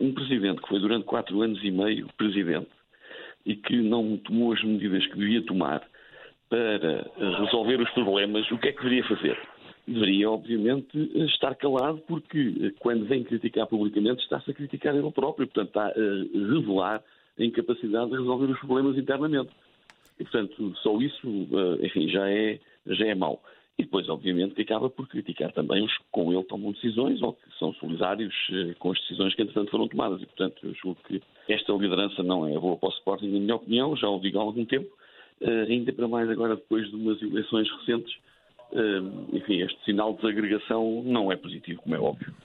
um presidente que foi durante 4 anos e meio presidente e que não tomou as medidas que devia tomar para resolver os problemas, o que é que deveria fazer? Deveria, obviamente, estar calado, porque quando vem criticar publicamente, está-se a criticar ele próprio, portanto, está a revelar a incapacidade de resolver os problemas internamente. E, portanto, só isso, enfim, já é mau. E depois, obviamente, que acaba por criticar também os que com ele tomam decisões ou que são solidários com as decisões que, entretanto, foram tomadas. E, portanto, eu julgo que esta liderança não é boa para o Sporting, na minha opinião, já o digo há algum tempo, ainda para mais agora depois de umas eleições recentes. Enfim, este sinal de desagregação não é positivo, como é óbvio.